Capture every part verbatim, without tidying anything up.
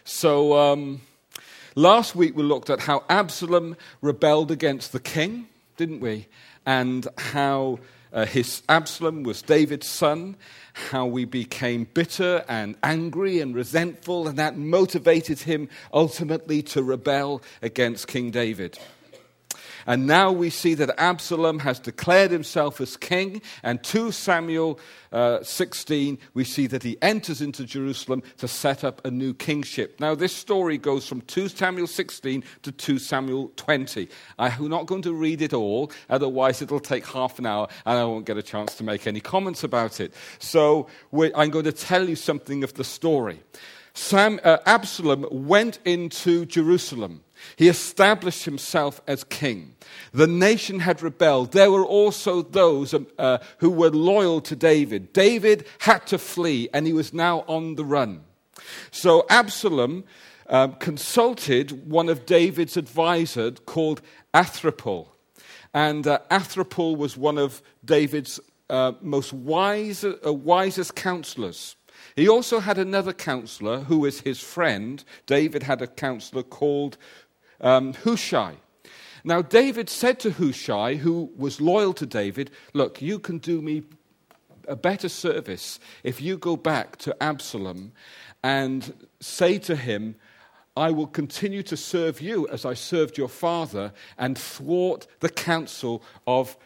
So um, last week we looked at how Absalom rebelled against the king, didn't we? And how uh, his Absalom was David's son, how we became bitter and angry and resentful, and that motivated him ultimately to rebel against King David. And now we see that Absalom has declared himself as king, and two Samuel uh, sixteen, we see that he enters into Jerusalem to set up a new kingship. Now this story goes from two Samuel sixteen to two Samuel twenty. I'm not going to read it all, otherwise it'll take half an hour and I won't get a chance to make any comments about it. So I'm going to tell you something of the story. Sam, uh, Absalom went into Jerusalem. He established himself as king. The nation had rebelled. There were also those uh, who were loyal to David. David had to flee, and he was now on the run. So Absalom uh, consulted one of David's advisors called Ahithophel. And uh, Ahithophel was one of David's uh, most wise, uh, wisest counselors. He also had another counselor who was his friend. David had a counselor called um, Hushai. Now, David said to Hushai, who was loyal to David, look, you can do me a better service if you go back to Absalom and say to him, I will continue to serve you as I served your father and thwart the counsel of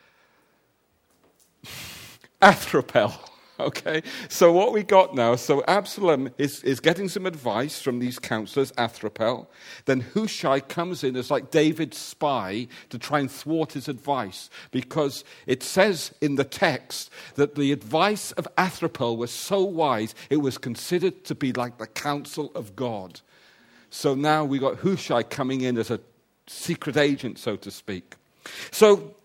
Ahithophel. Okay, so what we got now, so Absalom is, is getting some advice from these counselors, Ahithophel. Then Hushai comes in as like David's spy to try and thwart his advice, because it says in the text that the advice of Ahithophel was so wise, it was considered to be like the counsel of God. So now we got Hushai coming in as a secret agent, so to speak. So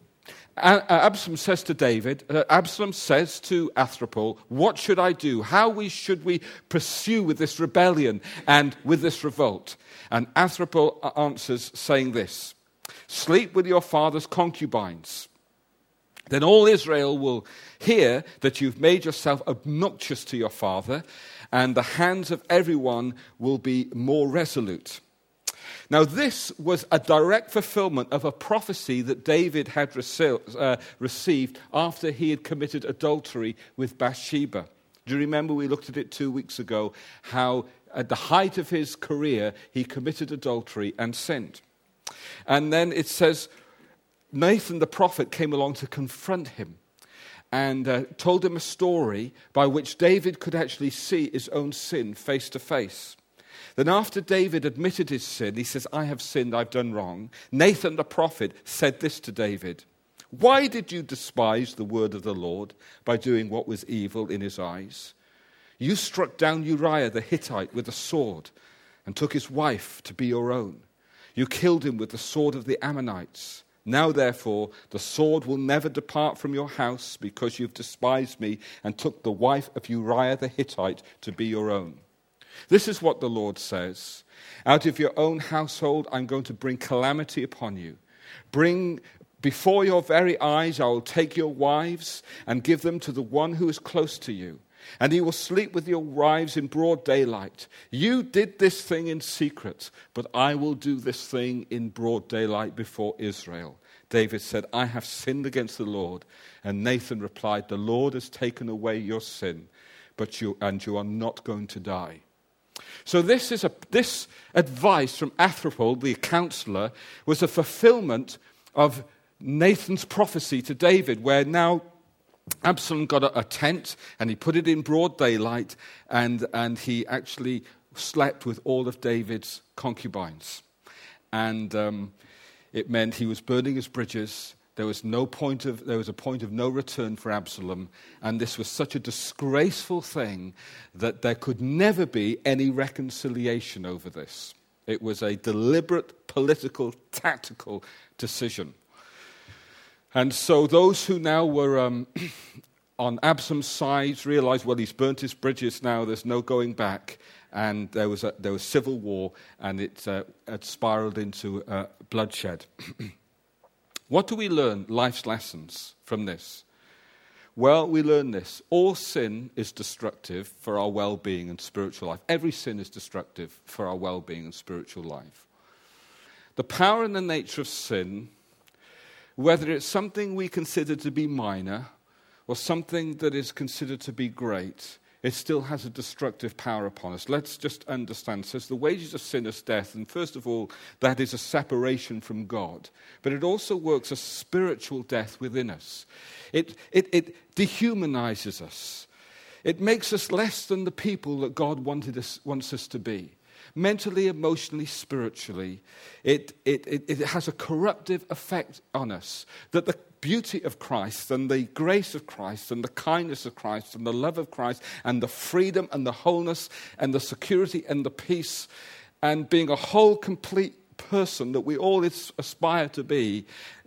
Absalom says to David, uh, Absalom says to Ahithophel, what should I do? How we should we pursue with this rebellion and with this revolt? And Ahithophel answers saying this, sleep with your father's concubines. Then all Israel will hear that you've made yourself obnoxious to your father, and the hands of everyone will be more resolute. Now, this was a direct fulfillment of a prophecy that David had rece- uh, received after he had committed adultery with Bathsheba. Do you remember we looked at it two weeks ago, how at the height of his career, he committed adultery and sinned. And then it says, Nathan the prophet came along to confront him and uh, told him a story by which David could actually see his own sin face to face. Then after David admitted his sin, he says, I have sinned, I've done wrong. Nathan the prophet said this to David, why did you despise the word of the Lord by doing what was evil in his eyes? You struck down Uriah the Hittite with a sword and took his wife to be your own. You killed him with the sword of the Ammonites. Now, therefore, the sword will never depart from your house because you've despised me and took the wife of Uriah the Hittite to be your own. This is what the Lord says. Out of your own household, I'm going to bring calamity upon you. Bring before your very eyes, I will take your wives and give them to the one who is close to you. And he will sleep with your wives in broad daylight. You did this thing in secret, but I will do this thing in broad daylight before Israel. David said, I have sinned against the Lord. And Nathan replied, the Lord has taken away your sin, but you and you are not going to die. So this is a this advice from Ahithophel, the counselor, was a fulfillment of Nathan's prophecy to David, where now Absalom got a, a tent and he put it in broad daylight, and, and he actually slept with all of David's concubines. And um, it meant he was burning his bridges. There was no point of there was a point of no return for Absalom, and this was such a disgraceful thing that there could never be any reconciliation over this. It was a deliberate political, tactical decision. And so those who now were um, on Absalom's side realized, well, he's burnt his bridges now, there's no going back. And there was a, there was civil war, and it, uh, it spiraled into uh, bloodshed. What do we learn, life's lessons, from this? Well, we learn this. All sin is destructive for our well-being and spiritual life. Every sin is destructive for our well-being and spiritual life. The power and the nature of sin, whether it's something we consider to be minor or something that is considered to be great, it still has a destructive power upon us. Let's just understand. It says the wages of sin is death, and first of all, that is a separation from God. But it also works a spiritual death within us. It, it, it dehumanizes us. It makes us less than the people that God wanted us, wants us to be. Mentally, emotionally, spiritually, it, it, it, it has a corruptive effect on us. That the beauty of Christ and the grace of Christ and the kindness of Christ and the love of Christ and the freedom and the wholeness and the security and the peace and being a whole, complete person that we all aspire to be,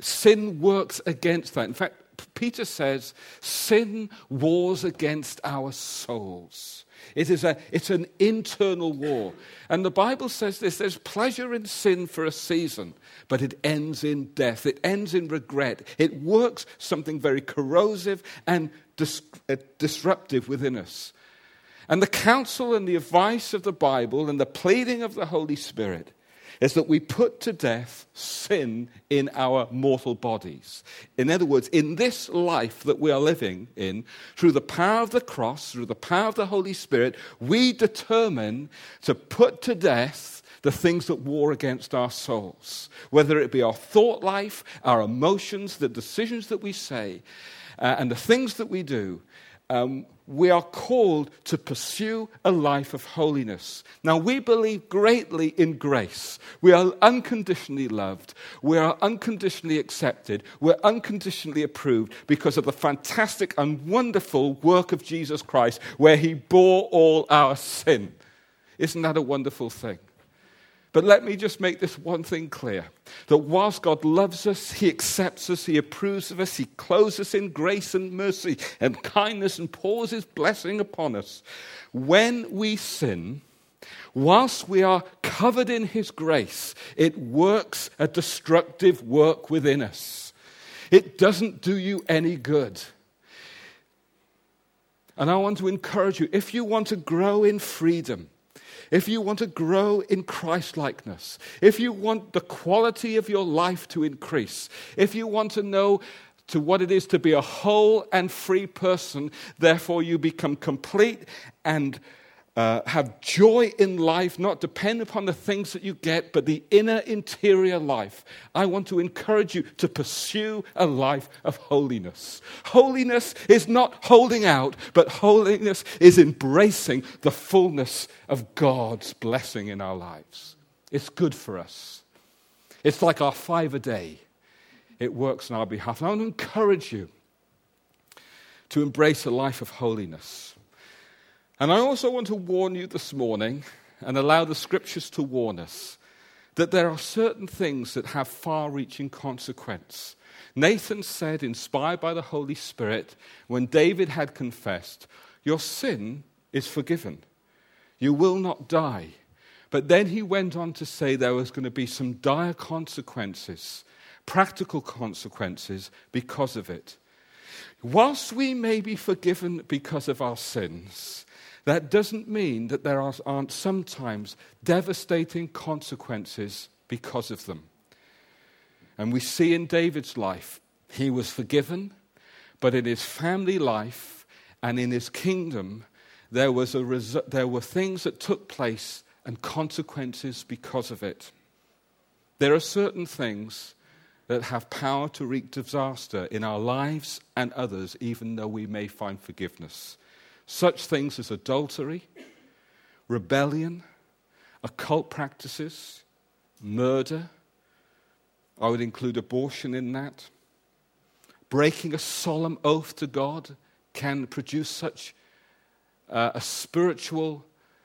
sin works against that. In fact, Peter says, sin wars against our souls. It is a, it's an internal war. And the Bible says this, there's pleasure in sin for a season, but it ends in death. It ends in regret. It works something very corrosive and dis- uh, disruptive within us. And the counsel and the advice of the Bible and the pleading of the Holy Spirit is that we put to death sin in our mortal bodies. In other words, in this life that we are living in, through the power of the cross, through the power of the Holy Spirit, we determine to put to death the things that war against our souls. Whether it be our thought life, our emotions, the decisions that we say, uh, and the things that we do, um, we are called to pursue a life of holiness. Now, we believe greatly in grace. We are unconditionally loved. We are unconditionally accepted. We're unconditionally approved because of the fantastic and wonderful work of Jesus Christ, where he bore all our sin. Isn't that a wonderful thing? But let me just make this one thing clear, that whilst God loves us, he accepts us, he approves of us, he clothes us in grace and mercy and kindness and pours his blessing upon us. When we sin, whilst we are covered in his grace, it works a destructive work within us. It doesn't do you any good. And I want to encourage you, if you want to grow in freedom, if you want to grow in Christ-likeness, if you want the quality of your life to increase, if you want to know to what it is to be a whole and free person, therefore you become complete and uh, have joy in life, not depend upon the things that you get, but the inner interior life. I want to encourage you to pursue a life of holiness. Holiness is not holding out, but holiness is embracing the fullness of God's blessing in our lives. It's good for us. It's like our five a day. It works on our behalf. And I want to encourage you to embrace a life of holiness. And I also want to warn you this morning, and allow the scriptures to warn us, that there are certain things that have far-reaching consequence. Nathan said, inspired by the Holy Spirit, when David had confessed, your sin is forgiven. You will not die. But then he went on to say there was going to be some dire consequences, practical consequences because of it. Whilst we may be forgiven because of our sins, that doesn't mean that there aren't sometimes devastating consequences because of them. And we see in David's life, he was forgiven, but in his family life and in his kingdom, there was a resu- there were things that took place and consequences because of it. There are certain things that have power to wreak disaster in our lives and others, even though we may find forgiveness. Such things as adultery, rebellion, occult practices, murder. I would include abortion in that. Breaking a solemn oath to God can produce such uh, a spiritual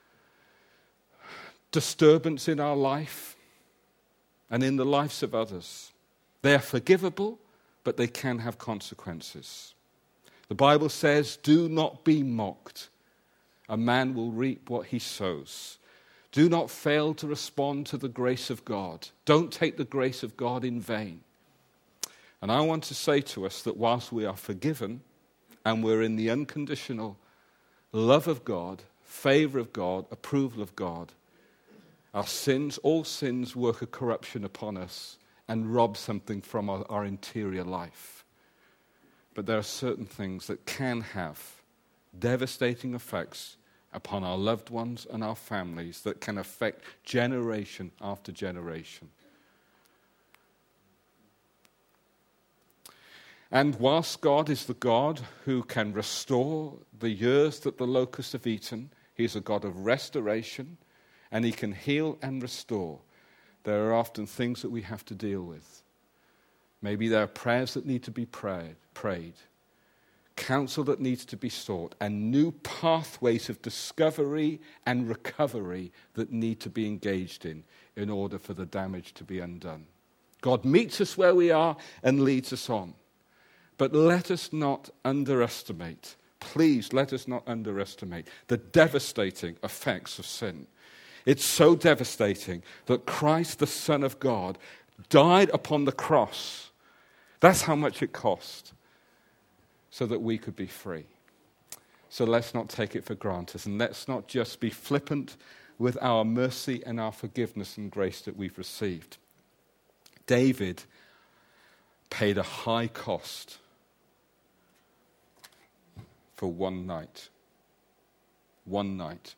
disturbance in our life and in the lives of others. They are forgivable, but they can have consequences. The Bible says, do not be mocked. A man will reap what he sows. Do not fail to respond to the grace of God. Don't take the grace of God in vain. And I want to say to us that whilst we are forgiven and we're in the unconditional love of God, favor of God, approval of God, our sins, all sins work a corruption upon us and rob something from our, our interior life. But there are certain things that can have devastating effects upon our loved ones and our families that can affect generation after generation. And whilst God is the God who can restore the years that the locusts have eaten, he's a God of restoration, and he can heal and restore. There are often things that we have to deal with. Maybe there are prayers that need to be prayed, prayed, counsel that needs to be sought, and new pathways of discovery and recovery that need to be engaged in in order for the damage to be undone. God meets us where we are and leads us on. But let us not underestimate, please let us not underestimate the devastating effects of sin. It's so devastating that Christ, the Son of God, died upon the cross. That's how much it cost, so that we could be free. So let's not take it for granted, and let's not just be flippant with our mercy and our forgiveness and grace that we've received. David paid a high cost for one night. One night.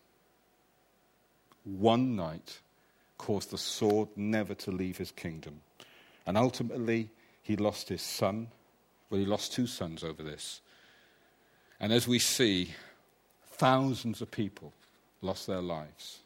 One night caused the sword never to leave his kingdom. And ultimately, he lost his son. Well, he lost two sons over this. And as we see, thousands of people lost their lives.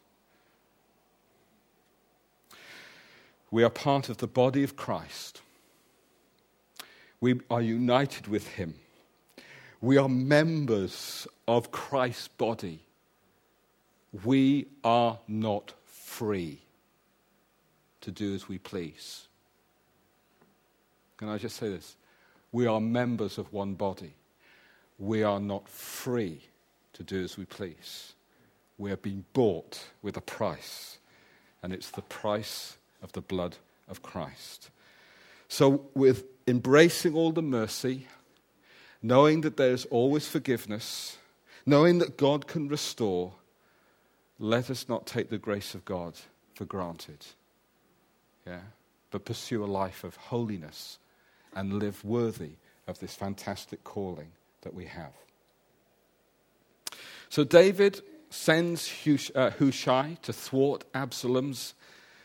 We are part of the body of Christ. We are united with him. We are members of Christ's body. We are not free to do as we please. Can I just say this? We are members of one body. We are not free to do as we please. We have been bought with a price, and it's the price of the blood of Christ. So with embracing all the mercy, knowing that there's always forgiveness, knowing that God can restore, let us not take the grace of God for granted. Yeah? But pursue a life of holiness and live worthy of this fantastic calling that we have. So David sends Hush- uh, Hushai to thwart Absalom's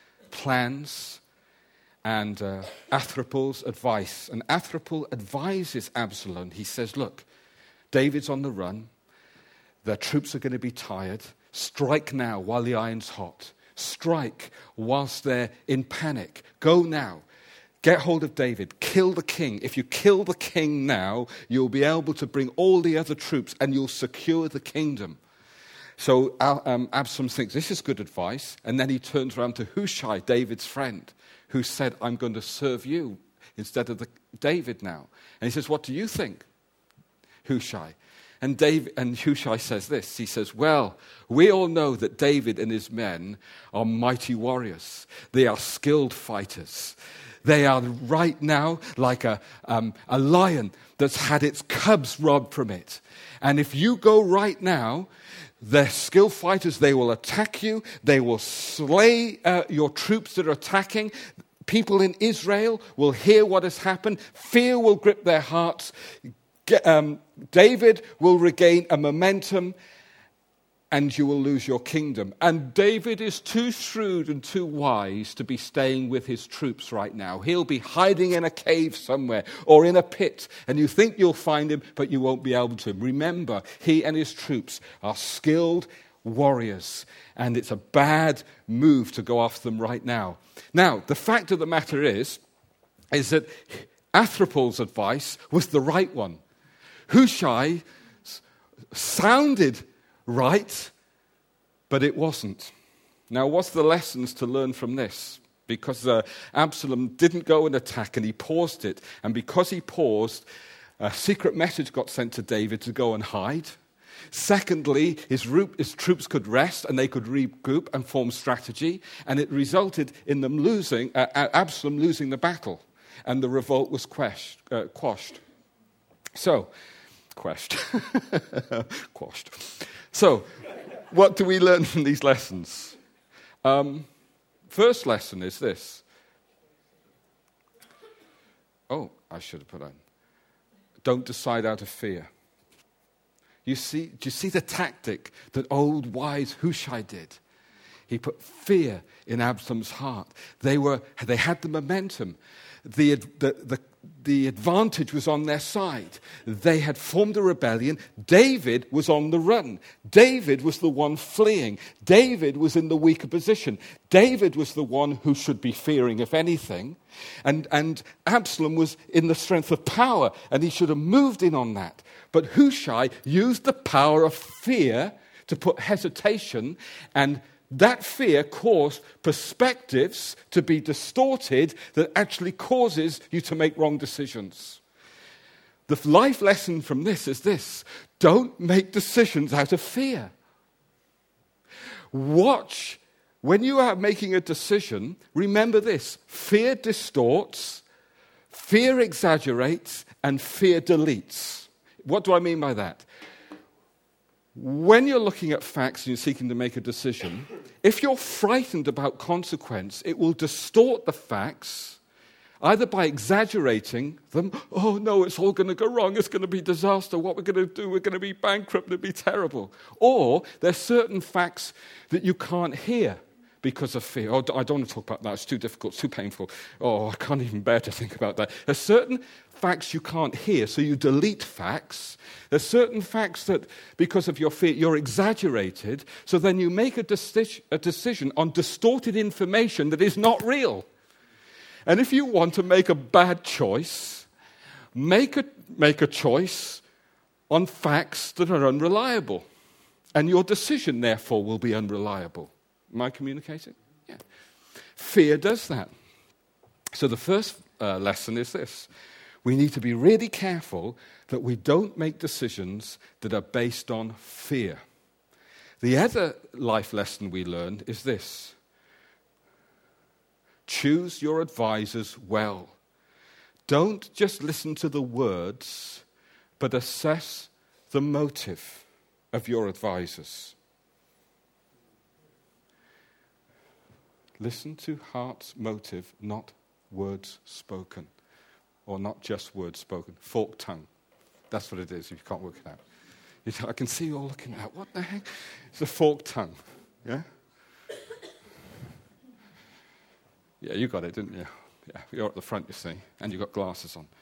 plans and uh, Athropol's advice. And Athropol advises Absalom. He says, look, David's on the run. Their troops are going to be tired. Strike now while the iron's hot. Strike whilst they're in panic. Go now. Get hold of David. Kill the king. If you kill the king now, you'll be able to bring all the other troops and you'll secure the kingdom. So um, Absalom thinks this is good advice. And then he turns around to Hushai, David's friend, who said, I'm going to serve you instead of the, David now. And he says, what do you think, Hushai? And, David, and Hushai says this. He says, well, we all know that David and his men are mighty warriors. They are skilled fighters. They are right now like a, um, a lion that's had its cubs robbed from it. And if you go right now, they're skilled fighters. They will attack you. They will slay uh, your troops that are attacking. People in Israel will hear what has happened. Fear will grip their hearts. Get, um, David will regain a momentum, and you will lose your kingdom. And David is too shrewd and too wise to be staying with his troops right now. He'll be hiding in a cave somewhere or in a pit, and you think you'll find him, but you won't be able to. Remember, he and his troops are skilled warriors, and it's a bad move to go after them right now. Now, the fact of the matter is, is that Athropol's advice was the right one. Hushai sounded right, but it wasn't. Now, what's the lessons to learn from this? Because uh, Absalom didn't go and attack, and he paused it. And because he paused, a secret message got sent to David to go and hide. Secondly, his, root, his troops could rest, and they could regroup and form strategy. And it resulted in them losing, uh, Absalom losing the battle. And the revolt was quashed. Uh, quashed. So, quashed. Quashed. So, what do we learn from these lessons? Um, first lesson is this. Oh, I should have put on. Don't decide out of fear. You see, do you see the tactic that old wise Hushai did? He put fear in Absalom's heart. They were, they had the momentum. The, the, the, the advantage was on their side. They had formed a rebellion. David was on the run. David was the one fleeing. David was in the weaker position. David was the one who should be fearing, if anything. And, and Absalom was in the strength of power, and he should have moved in on that. But Hushai used the power of fear to put hesitation, and that fear caused perspectives to be distorted that actually causes you to make wrong decisions. The life lesson from this is this: don't make decisions out of fear. Watch, when you are making a decision, remember this: fear distorts, fear exaggerates, and fear deletes. What do I mean by that? When you're looking at facts and you're seeking to make a decision, if you're frightened about consequence, it will distort the facts, either by exaggerating them. Oh no, it's all going to go wrong, it's going to be disaster, what we're going to do, we're going to be bankrupt, it'll be terrible. Or there's certain facts that you can't hear because of fear. Oh, I don't want to talk about that, it's too difficult, it's too painful. Oh, I can't even bear to think about that. There's certain facts you can't hear, so you delete facts. There's certain facts that, because of your fear, you're exaggerated, so then you make a, deci- a decision on distorted information that is not real. And if you want to make a bad choice, make a, make a choice on facts that are unreliable. And your decision, therefore, will be unreliable. Am I communicating? Yeah. Fear does that. So the first uh, lesson is this. We need to be really careful that we don't make decisions that are based on fear. The other life lesson we learned is this. Choose your advisors well. Don't just listen to the words, but assess the motive of your advisors. Listen to heart's motive, not words spoken. Or not just words spoken, forked tongue. That's what it is, if you can't work it out. You know, I can see you all looking at, what the heck? It's a forked tongue, yeah? Yeah, you got it, didn't you? Yeah, you're at the front, you see, and you've got glasses on.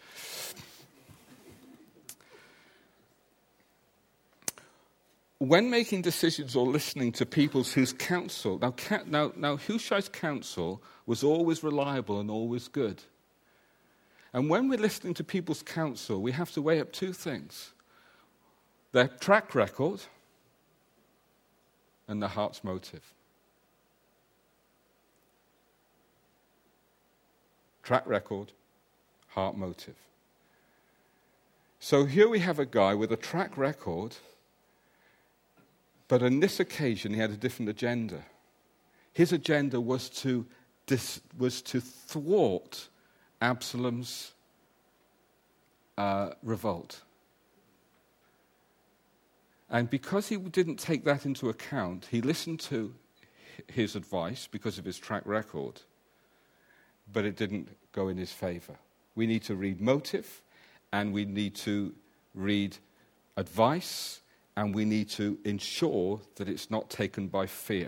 When making decisions or listening to people's whose counsel, now, now, now Hushai's counsel was always reliable and always good. And when we're listening to people's counsel, we have to weigh up two things. Their track record and their heart's motive. Track record, heart motive. So here we have a guy with a track record, but on this occasion he had a different agenda. His agenda was to, dis, was to thwart Absalom's uh, revolt. And because he didn't take that into account, he listened to his advice because of his track record, but it didn't go in his favor. We need to read motive, and we need to read advice, and we need to ensure that it's not taken by fear.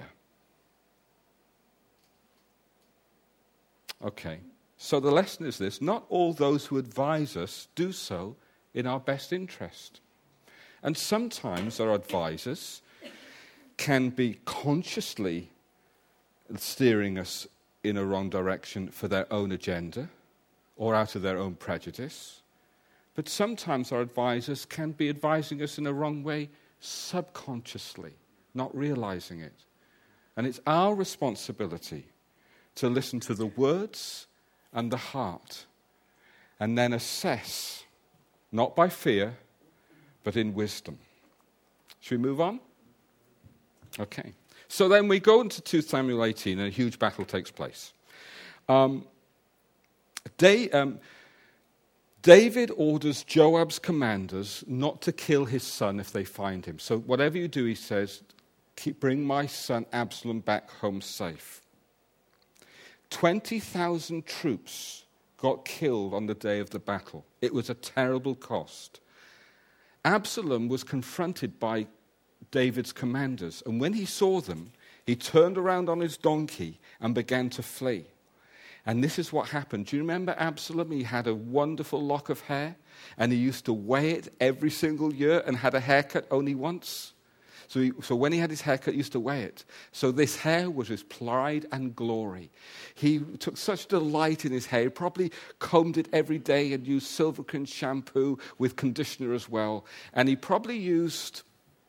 Okay. So the lesson is this: not all those who advise us do so in our best interest. And sometimes our advisors can be consciously steering us in a wrong direction for their own agenda or out of their own prejudice. But sometimes our advisors can be advising us in a wrong way subconsciously, not realizing it. And it's our responsibility to listen to the words and the heart, and then assess, not by fear, but in wisdom. Should we move on? Okay. So then we go into two Samuel eighteen, and a huge battle takes place. Um, Day, um, David orders Joab's commanders not to kill his son if they find him. So whatever you do, he says, keep, bring my son Absalom back home safe. twenty thousand troops got killed on the day of the battle. It was a terrible cost. Absalom was confronted by David's commanders, and when he saw them, he turned around on his donkey and began to flee. And this is what happened. Do you remember Absalom? He had a wonderful lock of hair, and he used to weigh it every single year and had a haircut only once. So, he, so when he had his haircut, he used to weigh it. So this hair was his pride and glory. He took such delight in his hair. He probably combed it every day and used Silvercreen shampoo with conditioner as well. And he probably used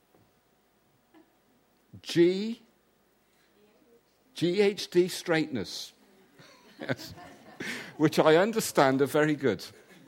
G, G H D straighteners. Yes. Which I understand are very good.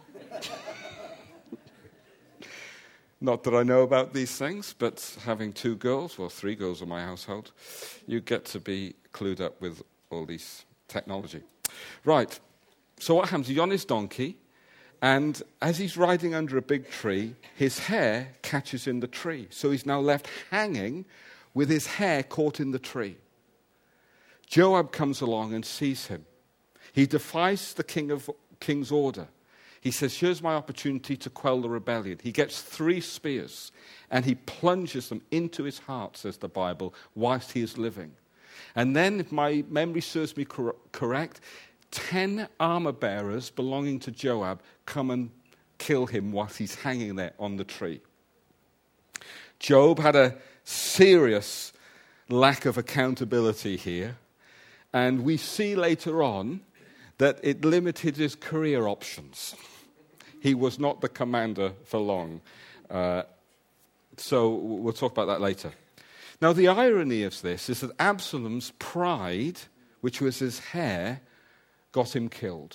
Not that I know about these things, but having two girls, well, three girls in my household, you get to be clued up with all these technology. Right, so what happens? He's on his donkey, and as he's riding under a big tree, his hair catches in the tree. So he's now left hanging with his hair caught in the tree. Joab comes along and sees him. He defies the king of, king's order. He says, here's my opportunity to quell the rebellion. He gets three spears, and he plunges them into his heart, says the Bible, whilst he is living. And then, if my memory serves me cor- correct, ten armor bearers belonging to Joab come and kill him whilst he's hanging there on the tree. Joab had a serious lack of accountability here, and we see later on that it limited his career options. He was not the commander for long. Uh, so we'll talk about that later. Now, the irony of this is that Absalom's pride, which was his hair, got him killed.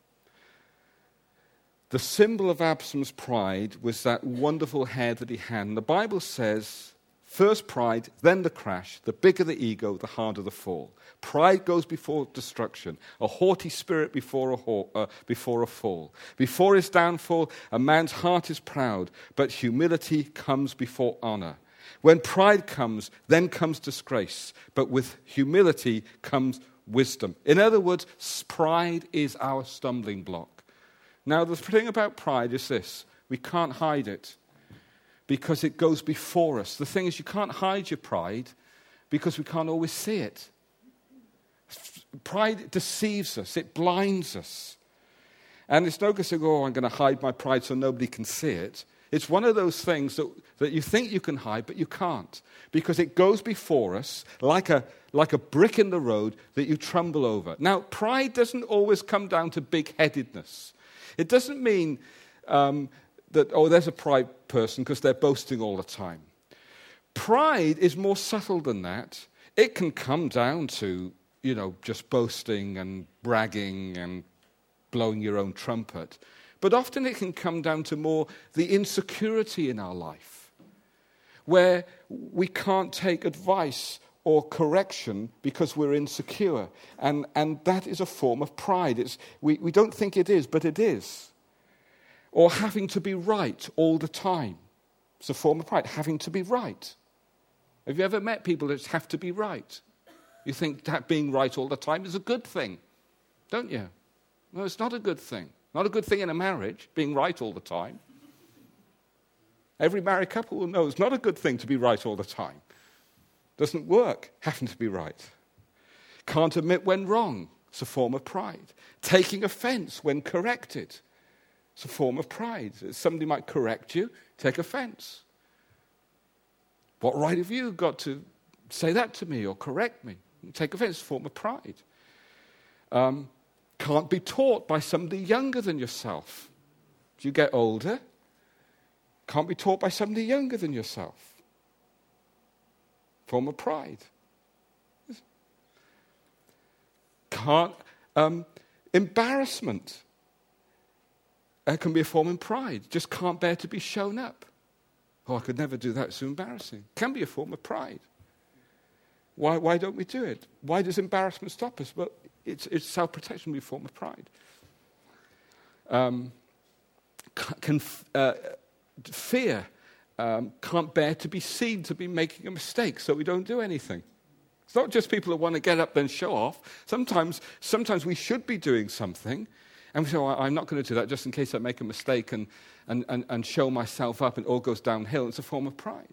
The symbol of Absalom's pride was that wonderful hair that he had. And the Bible says, first pride, then the crash. The bigger the ego, the harder the fall. Pride goes before destruction, a haughty spirit before a, ha- uh, before a fall. Before his downfall, a man's heart is proud, but humility comes before honor. When pride comes, then comes disgrace, but with humility comes wisdom. In other words, pride is our stumbling block. Now, the thing about pride is this: we can't hide it because it goes before us. The thing is, you can't hide your pride because we can't always see it. Pride deceives us. It blinds us. And it's no good saying, oh, I'm going to hide my pride so nobody can see it. It's one of those things that, that you think you can hide, but you can't. Because it goes before us like a, like a brick in the road that you tremble over. Now, pride doesn't always come down to big-headedness. It doesn't mean um, that, oh, there's a pride person because they're boasting all the time. Pride is more subtle than that. It can come down to, you know, just boasting and bragging and blowing your own trumpet. But often it can come down to more the insecurity in our life, where we can't take advice or correction because we're insecure. And, and that is a form of pride. It's, we, we don't think it is, but it is. Or having to be right all the time. It's a form of pride, having to be right. Have you ever met people that have to be right? You think that being right all the time is a good thing, don't you? No, it's not a good thing. Not a good thing in a marriage, being right all the time. Every married couple will know it's not a good thing to be right all the time. Doesn't work, having to be right. Can't admit when wrong. It's a form of pride. Taking offense when corrected. It's a form of pride. Somebody might correct you, take offense. What right have you got to say that to me or correct me? Take offense, it's a form of pride. Um, can't be taught by somebody younger than yourself. As you get older, can't be taught by somebody younger than yourself. Form of pride. Can't, um, embarrassment. It can be a form of pride. Just can't bear to be shown up. Oh, I could never do that. It's so embarrassing. Can be a form of pride. Why, why don't we do it? Why does embarrassment stop us? Well, it's, it's self-protection, be a form of pride. Um, can uh, fear, um, can't bear to be seen to be making a mistake, so we don't do anything. It's not just people who want to get up and show off. Sometimes, sometimes we should be doing something, and we say, oh, I'm not going to do that just in case I make a mistake and, and, and, and show myself up and it all goes downhill. It's a form of pride.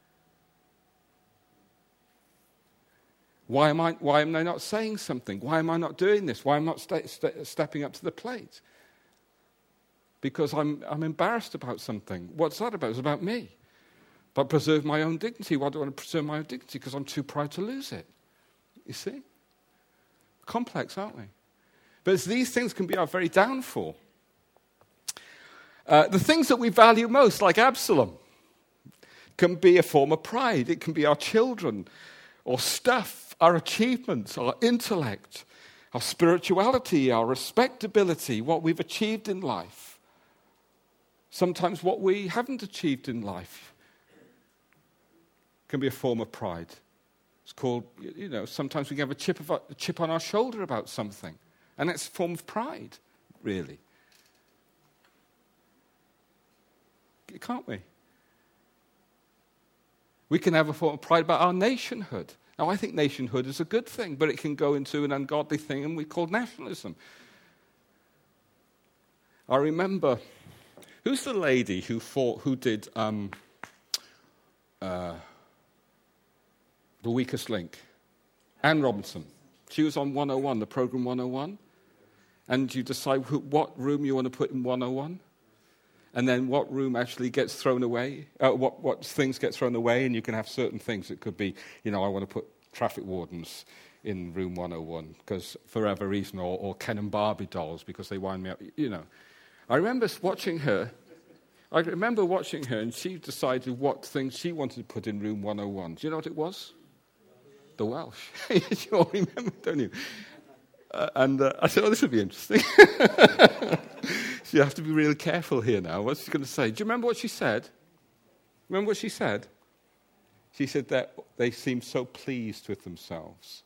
Why am I, why am I not saying something? Why am I not doing this? Why am I not st- st- stepping up to the plate? Because I'm, I'm embarrassed about something. What's that about? It's about me. But preserve my own dignity. Why do I want to preserve my own dignity? Because I'm too proud to lose it. You see? Complex, aren't we? But these things can be our very downfall. Uh, the things that we value most, like Absalom, can be a form of pride. It can be our children or stuff, our achievements, our intellect, our spirituality, our respectability, what we've achieved in life. Sometimes what we haven't achieved in life can be a form of pride. It's called, you know, sometimes we can have a chip, of our, a chip on our shoulder about something. And it's a form of pride, really. Can't we? We can have a form of pride about our nationhood. Now, I think nationhood is a good thing, but it can go into an ungodly thing, and we call nationalism. I remember, who's the lady who fought, who did um, uh, The Weakest Link? Anne Robinson. She was on one oh one, the program one oh one. And you decide who, what room you want to put in one oh one. And then what room actually gets thrown away, uh, what, what things get thrown away, and you can have certain things. It could be, you know, I want to put traffic wardens in room one oh one, because for whatever reason, or, or Ken and Barbie dolls, because they wind me up, you know. I remember watching her, I remember watching her, and she decided what things she wanted to put in room one oh one. Do you know what it was? The Welsh. You all remember, don't you? Uh, and uh, I said, oh, this would be interesting. So you have to be really careful here now. What's she going to say? Do you remember what she said? Remember what she said? She said that they seemed so pleased with themselves.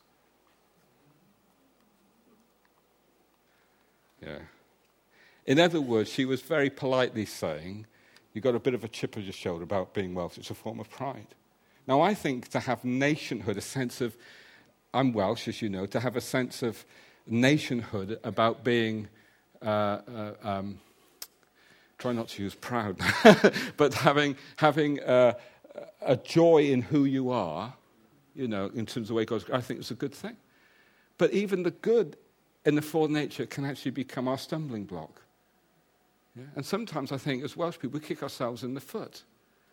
Yeah. In other words, she was very politely saying, you've got a bit of a chip on your shoulder about being Welsh. It's a form of pride. Now, I think to have nationhood, a sense of, I'm Welsh, as you know, to have a sense of nationhood about being, uh, uh, um, try not to use proud, but having having uh, a joy in who you are, you know, in terms of the way God, I think it's a good thing. But even the good in the fallen nature can actually become our stumbling block. Yeah? And sometimes I think as Welsh people, we kick ourselves in the foot.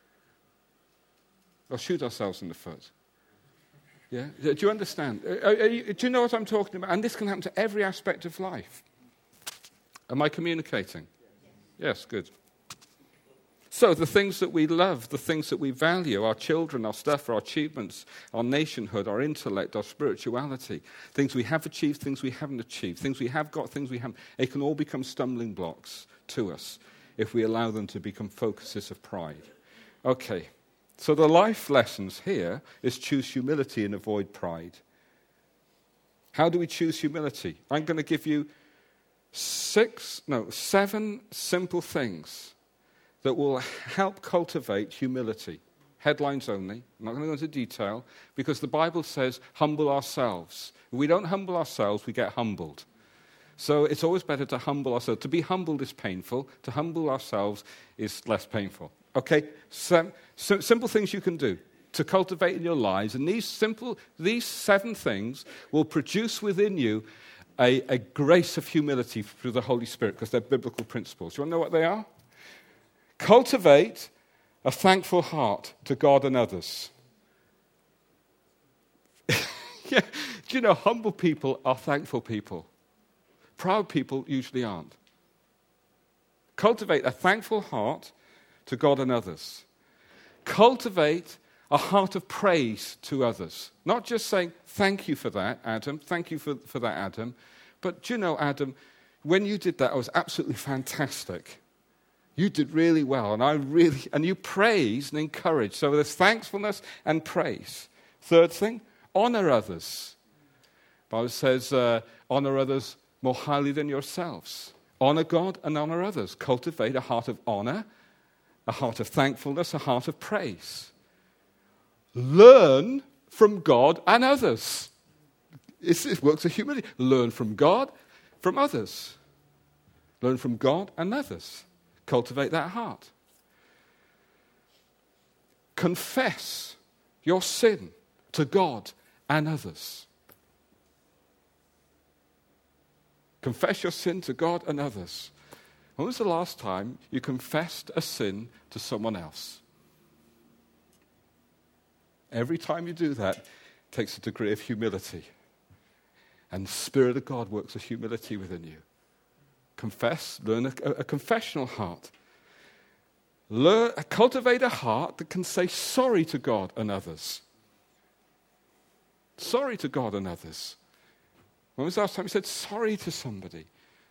Or shoot ourselves in the foot. Yeah? Do you understand? Are, are you, do you know what I'm talking about? And this can happen to every aspect of life. Am I communicating? Yes, good. So the things that we love, the things that we value, our children, our stuff, our achievements, our nationhood, our intellect, our spirituality, things we have achieved, things we haven't achieved, things we have got, things we haven't, it can all become stumbling blocks to us if we allow them to become focuses of pride. Okay. So the life lessons here is choose humility and avoid pride. How do we choose humility? I'm going to give you six, no, seven simple things that will help cultivate humility. Headlines only. I'm not going to go into detail, because the Bible says humble ourselves. If we don't humble ourselves, we get humbled. So it's always better to humble ourselves. To be humbled is painful. To humble ourselves is less painful. Okay, so, so simple things you can do to cultivate in your lives, and these simple, these seven things will produce within you a, a grace of humility through the Holy Spirit, because they're biblical principles. You want to know what they are? Cultivate a thankful heart to God and others. Yeah, do you know, humble people are thankful people. Proud people usually aren't. Cultivate a thankful heart to God and others. Cultivate a heart of praise to others. Not just saying, thank you for that, Adam. Thank you for, for that, Adam. But do you know, Adam, when you did that, it was absolutely fantastic. You did really well, and I really, and you praise and encourage. So there's thankfulness and praise. Third thing, honor others. The Bible says, uh, honor others more highly than yourselves. Honor God and honor others. Cultivate a heart of honor, a heart of thankfulness, a heart of praise. Learn from God and others. It's, it works of humility. Learn from God, from others. Learn from God and others. Cultivate that heart. Confess your sin to God and others. Confess your sin to God and others. When was the last time you confessed a sin to someone else? Every time you do that, it takes a degree of humility. And the Spirit of God works a humility within you. Confess, learn a, a confessional heart. Learn, cultivate a heart that can say sorry to God and others. Sorry to God and others. When was the last time you said sorry to somebody?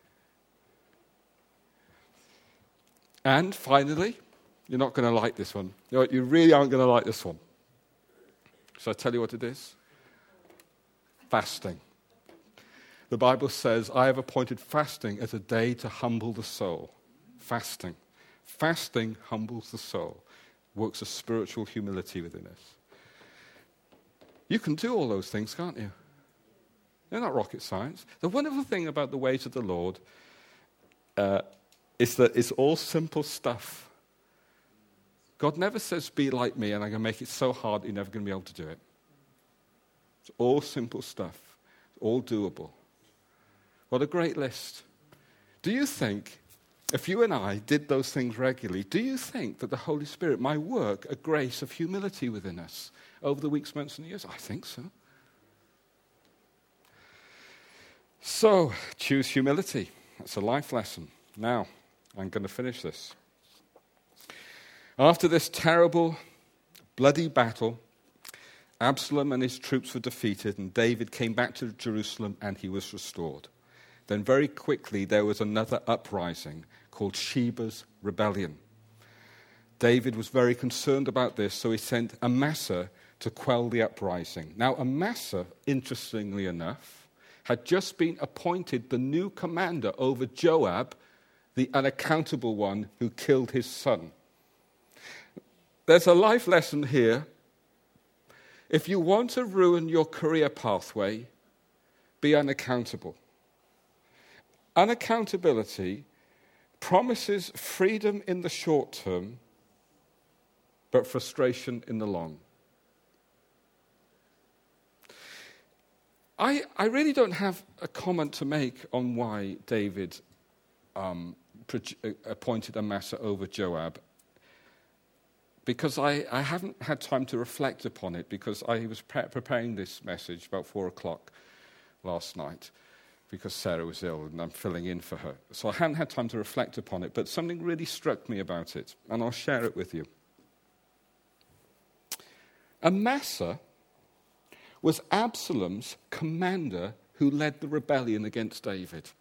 And finally, you're not going to like this one. You know, you really aren't going to like this one. Shall I tell you what it is? Fasting. The Bible says, I have appointed fasting as a day to humble the soul. Fasting. Fasting humbles the soul. Works a spiritual humility within us. You can do all those things, can't you? They're not rocket science. The wonderful thing about the ways of the Lord uh, is that it's all simple stuff. God never says, be like me, and I'm going to make it so hard you're never going to be able to do it. It's all simple stuff. It's all doable. What a great list. Do you think, if you and I did those things regularly, do you think that the Holy Spirit might work a grace of humility within us over the weeks, months, and years? I think so. So, choose humility. That's a life lesson. Now, I'm going to finish this. After this terrible, bloody battle, Absalom and his troops were defeated, and David came back to Jerusalem, and he was restored. Then very quickly there was another uprising called Sheba's Rebellion. David was very concerned about this, so he sent Amasa to quell the uprising. Now, Amasa, interestingly enough, had just been appointed the new commander over Joab, the unaccountable one who killed his son. There's a life lesson here. If you want to ruin your career pathway, be unaccountable. Unaccountability promises freedom in the short term, but frustration in the long. I, I really don't have a comment to make on why David um, pro- appointed Amasa over Joab, because I, I haven't had time to reflect upon it, because I was pre- preparing this message about four o'clock last night, because Sarah was ill and I'm filling in for her. So I hadn't had time to reflect upon it, but something really struck me about it, and I'll share it with you. Amasa was Absalom's commander who led the rebellion against David.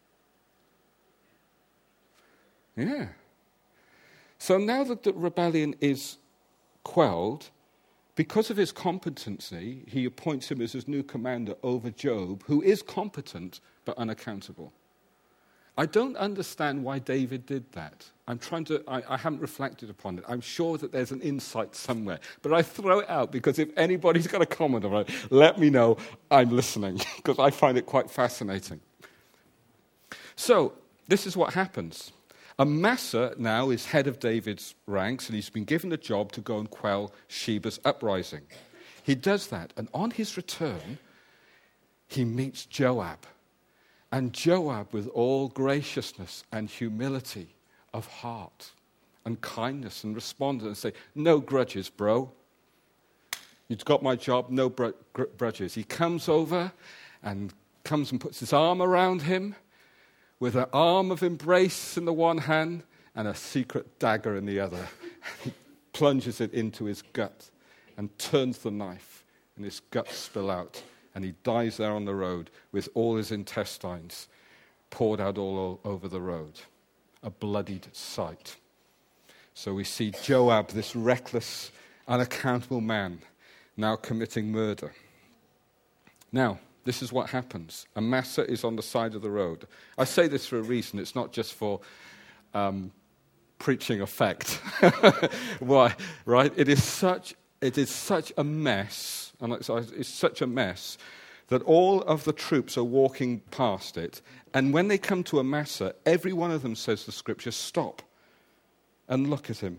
Yeah. So now that the rebellion is quelled, because of his competency, he appoints him as his new commander over Joab, who is competent but unaccountable. I don't understand why David did that. I'm trying to, I, I haven't reflected upon it. I'm sure that there's an insight somewhere. But I throw it out because if anybody's got a comment on it, let me know. I'm listening because I find it quite fascinating. So, this is what happens. Amasa now is head of David's ranks, and he's been given the job to go and quell Sheba's uprising. He does that, and on his return, he meets Joab. And Joab, with all graciousness and humility of heart and kindness, and responded and say, no grudges, bro. You've got my job, no br- gr- grudges. He comes over and comes and puts his arm around him with an arm of embrace in the one hand and a secret dagger in the other. He plunges it into his gut and turns the knife, and his guts spill out. And he dies there on the road with all his intestines poured out all over the road. A bloodied sight. So we see Joab, this reckless, unaccountable man, now committing murder. Now, this is what happens. Amasa is on the side of the road. I say this for a reason. It's not just for um, preaching effect. Why? Right? It is such. It is such a mess, and it's, it's such a mess that all of the troops are walking past it, and when they come to Amasa, every one of them says the scripture, stop and look at him.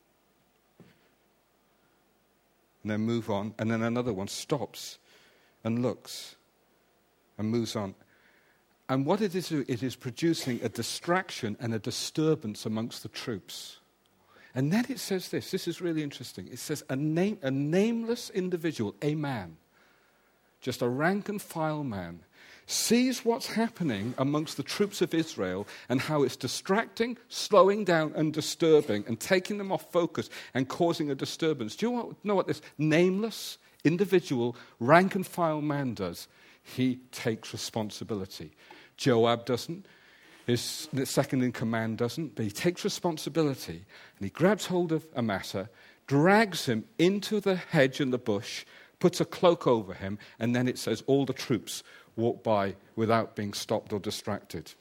And then move on, and then another one stops and looks and moves on. And what it is, it is producing a distraction and a disturbance amongst the troops. And then it says this, this is really interesting. It says a, name, a nameless individual, a man, just a rank and file man, sees what's happening amongst the troops of Israel and how it's distracting, slowing down and disturbing and taking them off focus and causing a disturbance. Do you know what this nameless individual, rank and file man does? He takes responsibility. Joab doesn't. His second in command doesn't. But he takes responsibility and he grabs hold of Amasa, drags him into the hedge and the bush, puts a cloak over him, and then it says all the troops walk by without being stopped or distracted.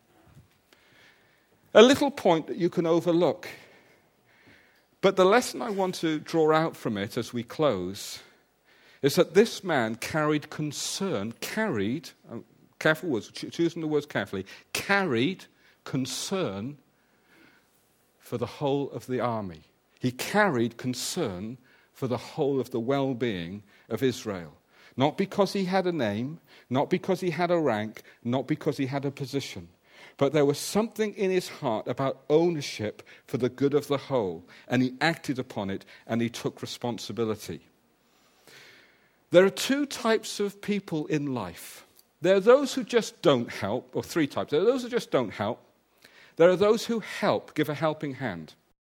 A little point that you can overlook. But the lesson I want to draw out from it as we close is that this man carried concern, carried, um, careful words, choosing the words carefully, carried concern for the whole of the army. He carried concern for the whole of the well-being of Israel. Not because he had a name, not because he had a rank, not because he had a position, but there was something in his heart about ownership for the good of the whole, and he acted upon it, and he took responsibility. There are two types of people in life. There are those who just don't help, or three types. There are those who just don't help. There are those who help, give a helping hand.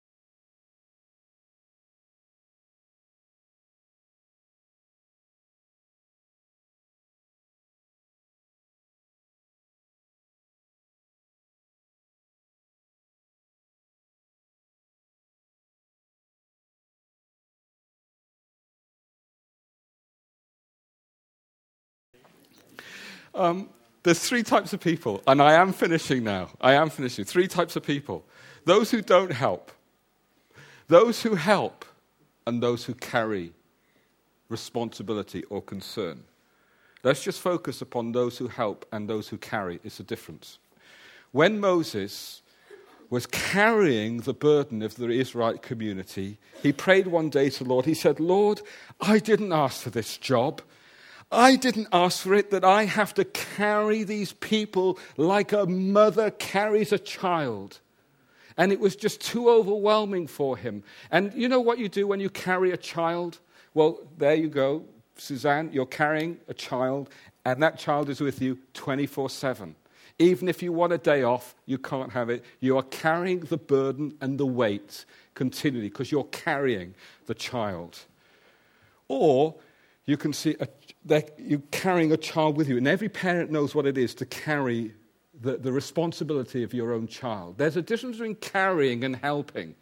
Um, there's three types of people, and I am finishing now. I am finishing. Three types of people. Those who don't help, those who help, and those who carry responsibility or concern. Let's just focus upon those who help and those who carry. It's a difference. When Moses was carrying the burden of the Israelite community, he prayed one day to the Lord. He said, Lord, I didn't ask for this job. I didn't ask for it, that I have to carry these people like a mother carries a child. And it was just too overwhelming for him. And you know what you do when you carry a child? Well, there you go, Suzanne, you're carrying a child, and that child is with you twenty-four seven. Even if you want a day off, you can't have it. You are carrying the burden and the weight continually because you're carrying the child. Or you can see a, you're carrying a child with you, and every parent knows what it is to carry the, the responsibility of your own child. There's a difference between carrying and helping.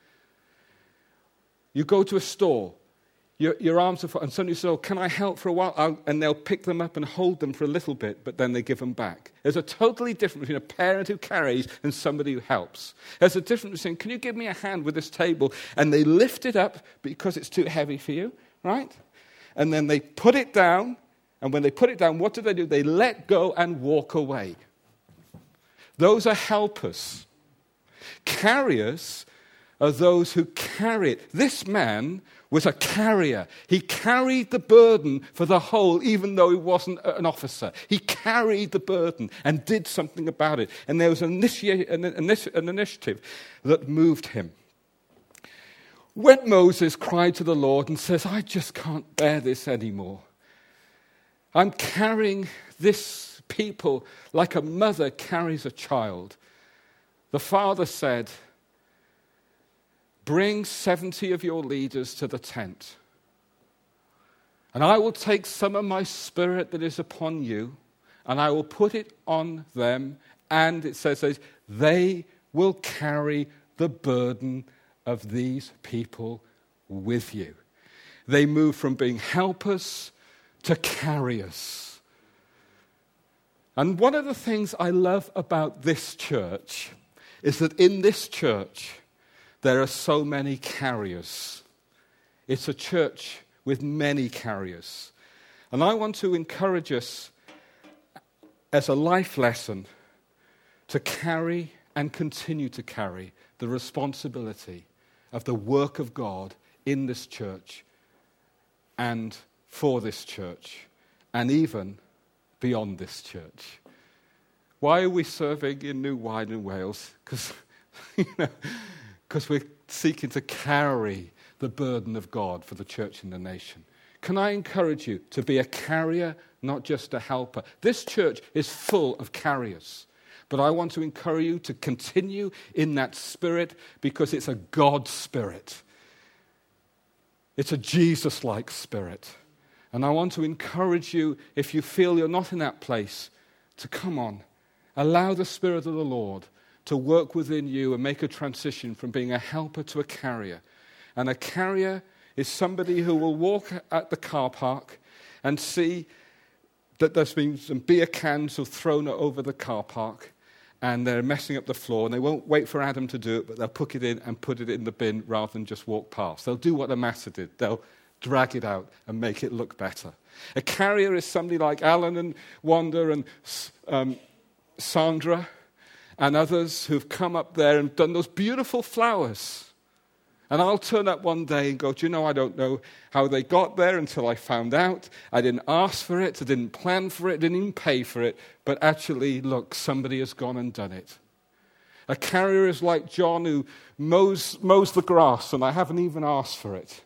You go to a store, your, your arms are full, and suddenly you say, oh, can I help for a while? I'll, and they'll pick them up and hold them for a little bit, but then they give them back. There's a totally difference between a parent who carries and somebody who helps. There's a difference between, can you give me a hand with this table? And they lift it up because it's too heavy for you, right? And then they put it down, and when they put it down, what do they do? They let go and walk away. Those are helpers. Carriers are those who carry it. This man was a carrier. He carried the burden for the whole, even though he wasn't an officer. He carried the burden and did something about it. And there was an, initi- an, an initiative that moved him. When Moses cried to the Lord and says, I just can't bear this anymore. I'm carrying this people like a mother carries a child. The father said, bring seventy of your leaders to the tent, and I will take some of my spirit that is upon you, and I will put it on them, and it says they will carry the burden of these people with you. They move from being helpers to carriers. And one of the things I love about this church is that in this church, there are so many carriers. It's a church with many carriers. And I want to encourage us as a life lesson to carry and continue to carry the responsibility of the work of God in this church and for this church and even beyond this church. Why are we serving in New Wine in Wales? Because you know, because we're seeking to carry the burden of God for the church and the nation. Can I encourage you to be a carrier, not just a helper? This church is full of carriers. But I want to encourage you to continue in that spirit because it's a God spirit. It's a Jesus-like spirit. And I want to encourage you, if you feel you're not in that place, to come on. Allow the Spirit of the Lord to work within you and make a transition from being a helper to a carrier. And a carrier is somebody who will walk at the car park and see that there's been some beer cans who've thrown over the car park and they're messing up the floor, and they won't wait for Adam to do it, but they'll put it in and put it in the bin rather than just walk past. They'll do what Amasa did. They'll drag it out and make it look better. A carrier is somebody like Alan and Wanda and um, Sandra and others who've come up there and done those beautiful flowers. And I'll turn up one day and go, do you know, I don't know how they got there until I found out. I didn't ask for it, I didn't plan for it, didn't even pay for it. But actually, look, somebody has gone and done it. A carrier is like John who mows, mows the grass, and I haven't even asked for it.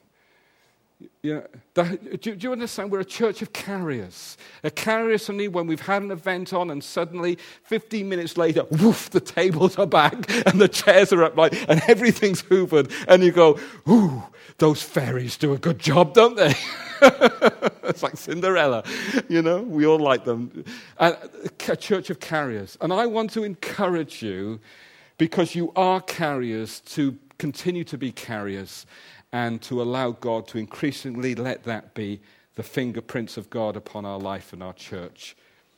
You know, that, do, do you understand? We're a church of carriers. A carrier is suddenly when we've had an event on and suddenly fifteen minutes later, woof, the tables are back and the chairs are up like, and everything's hoovered. And you go, ooh, those fairies do a good job, don't they? It's like Cinderella. You know, we all like them. And a church of carriers. And I want to encourage you, because you are carriers, to continue to be carriers. And to allow God to increasingly let that be the fingerprints of God upon our life and our church.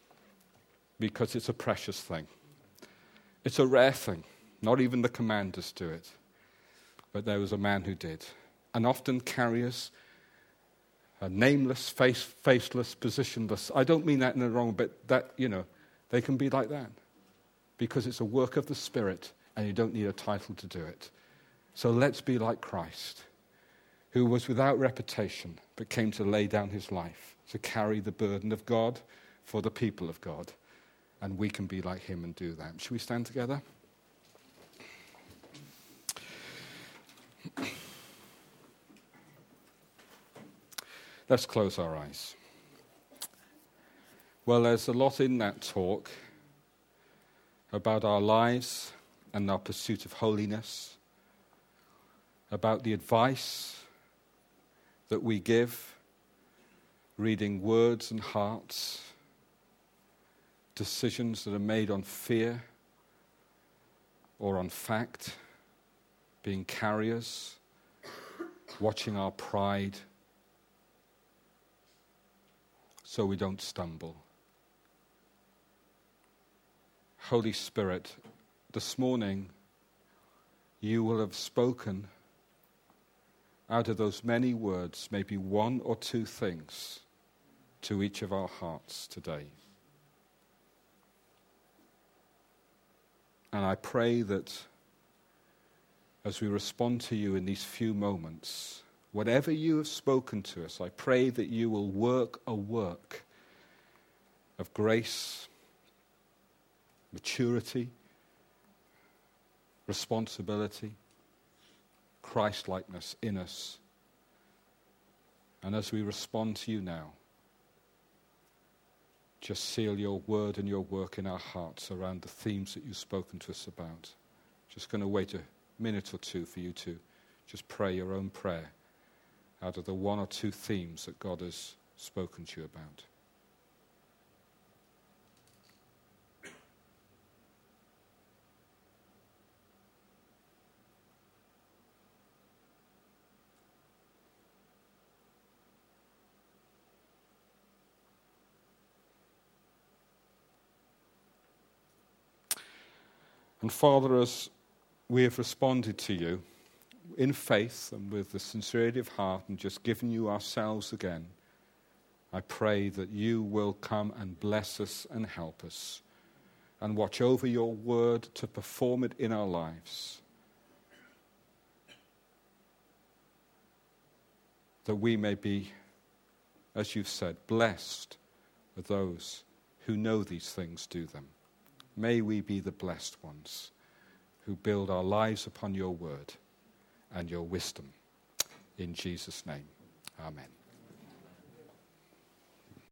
Because it's a precious thing. It's a rare thing. Not even the commanders do it. But there was a man who did. And often carriers are nameless, face, faceless, positionless. I don't mean that in the wrong, but that, you know, they can be like that. Because it's a work of the Spirit and you don't need a title to do it. So let's be like Christ, who was without reputation, but came to lay down his life, to carry the burden of God for the people of God. And we can be like him and do that. Should we stand together? Let's close our eyes. Well, there's a lot in that talk about our lives and our pursuit of holiness, about the advice that we give, reading words and hearts, decisions that are made on fear or on fact, being carriers, watching our pride so we don't stumble. Holy Spirit, this morning you will have spoken out of those many words, maybe one or two things to each of our hearts today. And I pray that as we respond to you in these few moments, whatever you have spoken to us, I pray that you will work a work of grace, maturity, responsibility, Christ-likeness in us. And as we respond to you now, just seal your word and your work in our hearts around the themes that you've spoken to us about. Just going to wait a minute or two for you to just pray your own prayer out of the one or two themes that God has spoken to you about. And Father, as we have responded to you in faith and with the sincerity of heart and just given you ourselves again, I pray that you will come and bless us and help us and watch over your word to perform it in our lives, that we may be, as you've said, blessed with those who know these things do them. May we be the blessed ones who build our lives upon your word and your wisdom. In Jesus' name, amen.